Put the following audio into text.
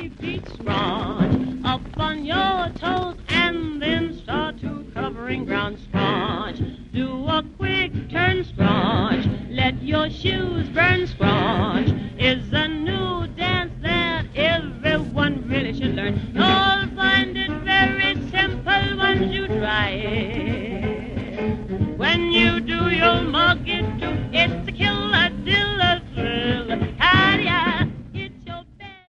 3 feet scrunch up on your toes and then start to covering ground scrunch. Do a quick turn scrunch, let your shoes burn scrunch. Is a new dance that everyone really should learn. You'll find it very simple once you try it. When you do, you'll mug it.